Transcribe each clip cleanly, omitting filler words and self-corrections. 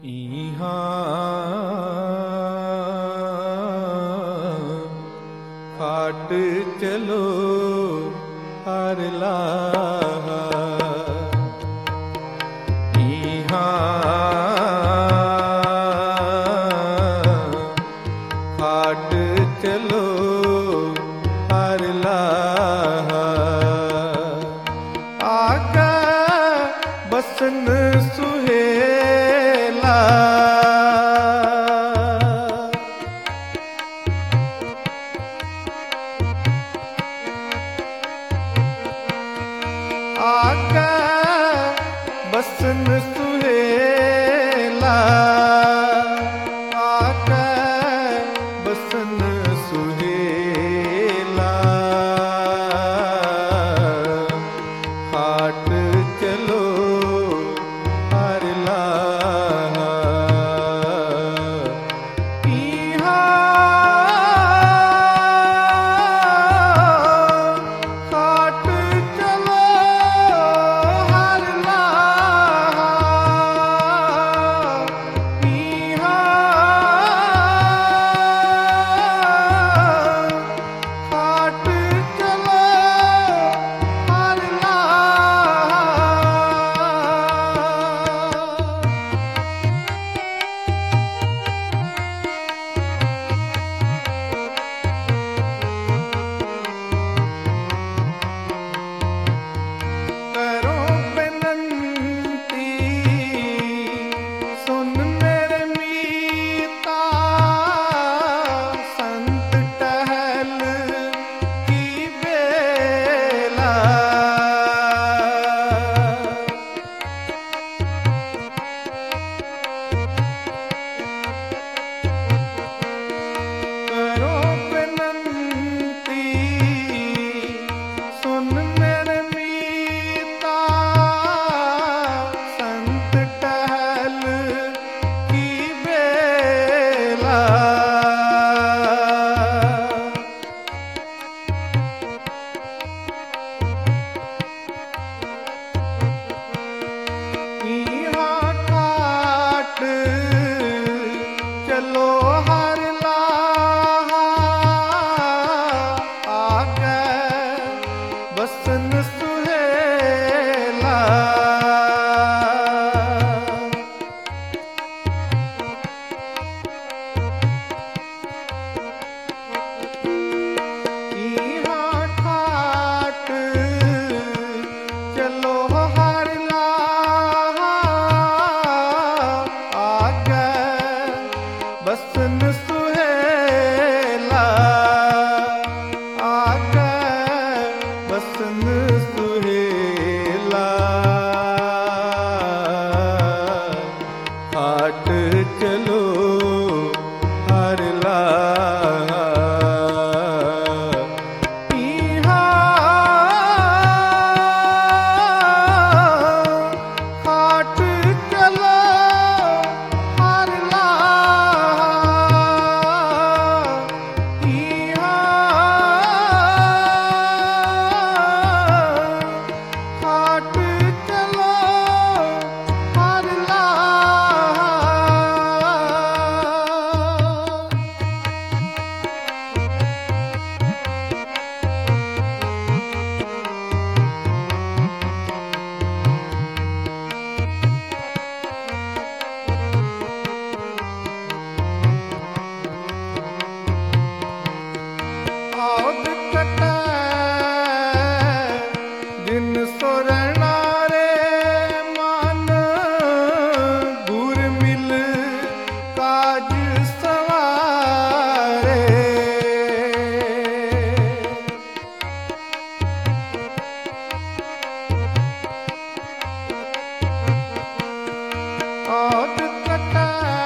इहाँ फाट चलो हर लाहा, इहाँ फाट चलो हर लाहा, आका बसन सुहेला, आका बसन सुहेला, आका बसन सुहेला, फाट चलो हर लाहा, फाट चलो हर लाहा, फाट चलो हर लाहा। करो विनंती सुन मेरे मीता, संत टहल की बेला, करो विनंती सुन मेरे मीता, संत टहल की बेला, इहाँ ठाट चलो हर लाहा, आगे बसन सुहेला, इहाँ ठाट चलो हर लाहा, आगे बसन सुहेला, आगे बसन सुहेला, फाट चलो हर लाहा, फाट चलो हर लाहा, फाट चलो हर लाहा। औद कटा जिन सोरना रे मान, गुर मिल काज सवारे, औद कटा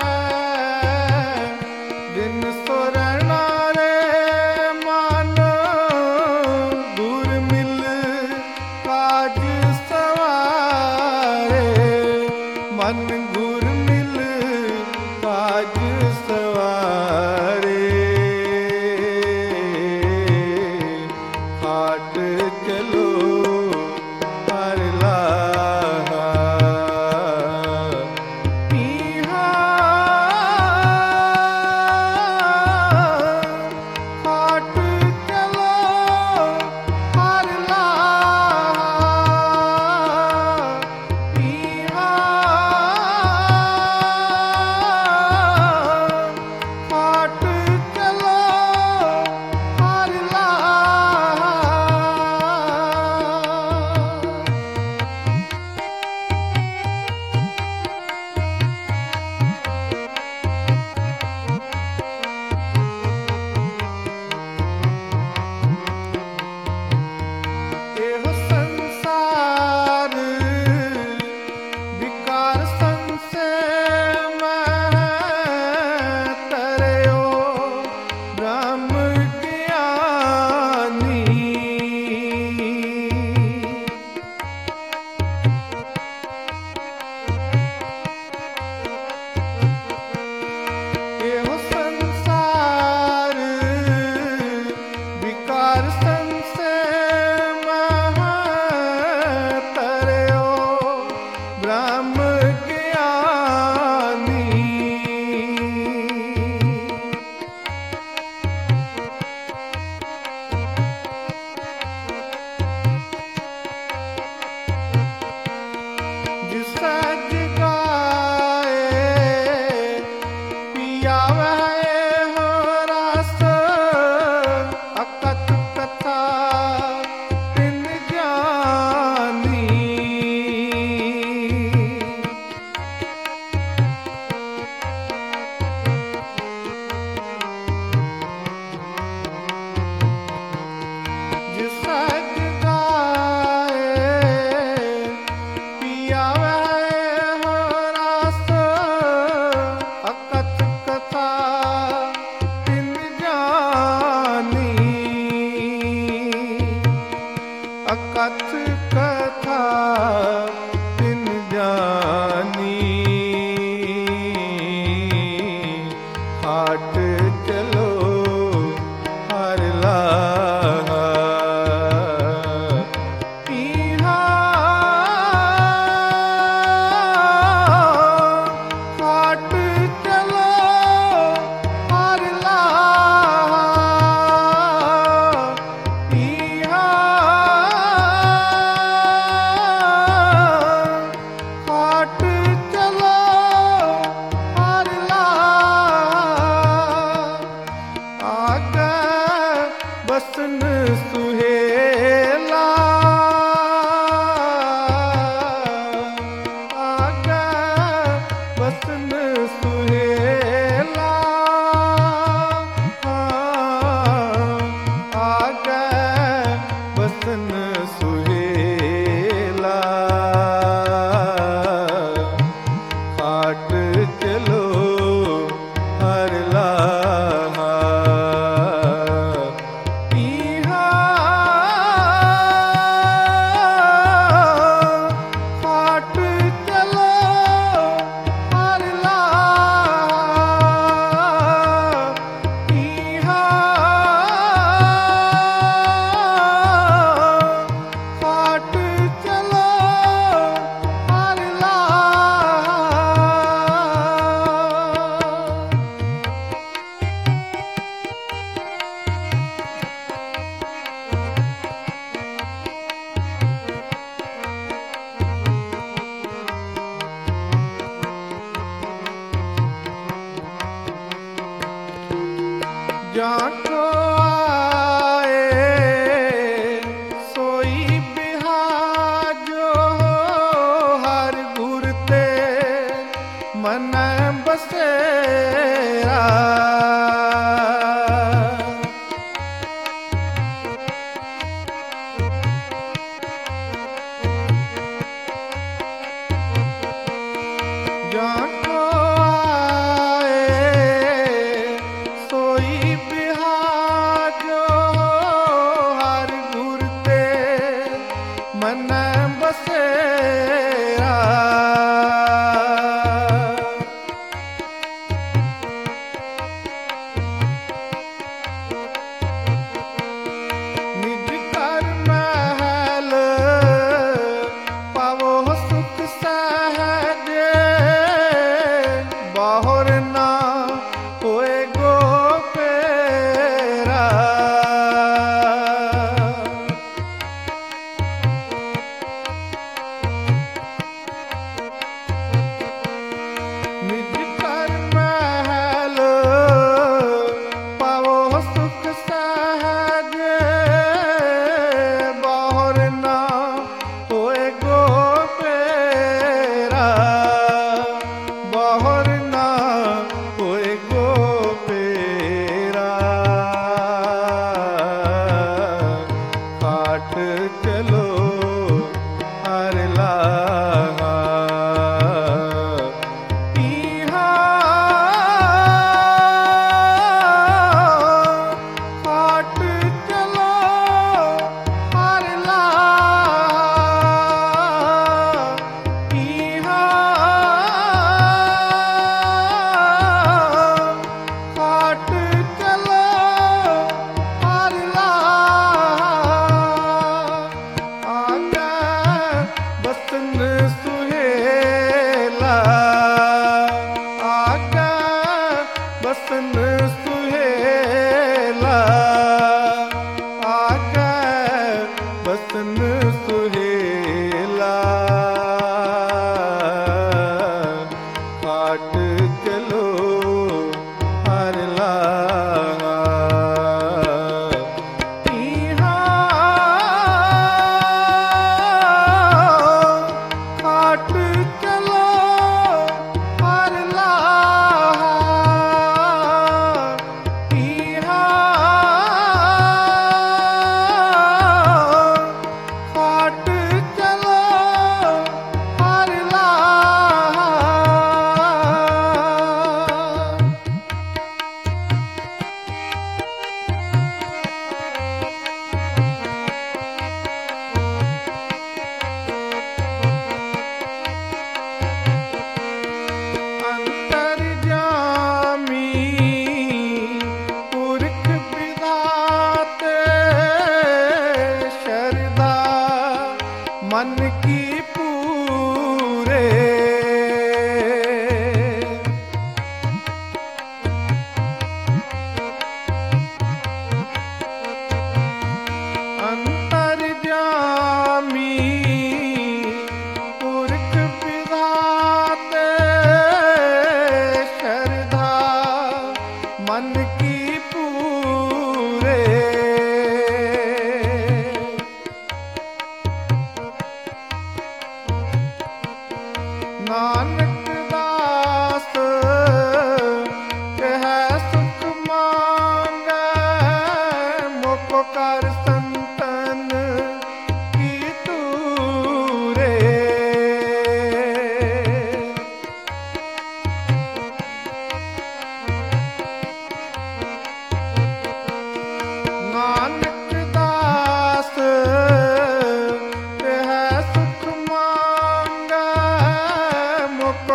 जिन सोरना रे मान, गुर मिल काज सवारे, मन गुर मिल काज सवारे, फाट चलो हर लाहा, इहाँ परम ज्ञानी। जिस सज गाए पियावे हो रस, अकथ कथा तिन जानी। जिस सज गाए पियावे हो रस, अकथ कथा तिन जानी। अकथ कथा तिन जानी। हाट चलो हर लाहा, इहा हाट चलो हर लाहा, इहा हाट चलो हर लाहा। आगे बसन सुहेला, आगे बसन सुहेला, आगे बसन सुहेला। हाट चलो हर लाहा, इहा हाट चलो हर लाहा, इहा हाट चलो हर लाहा। जाको आए सोई बिहाजो, हर गुर ते मन बसेरा। जाको आए सोई बिहाजो, हर गुर ते मन बसेरा। निज कर महल पावो सुख सहज,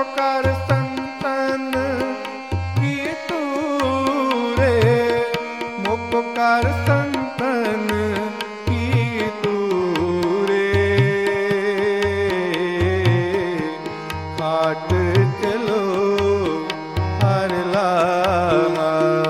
कर संतन की तूरे, मुख कर संतन की तूरे। खाट चलो हर लाहा,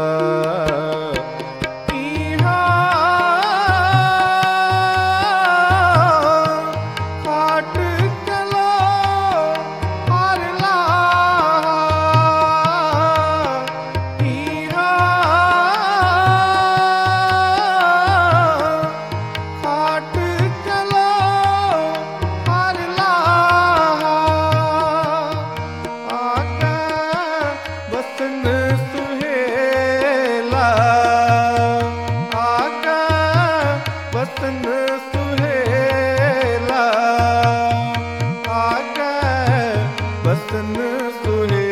वतन सुहेला, आगे वतन सुहेला।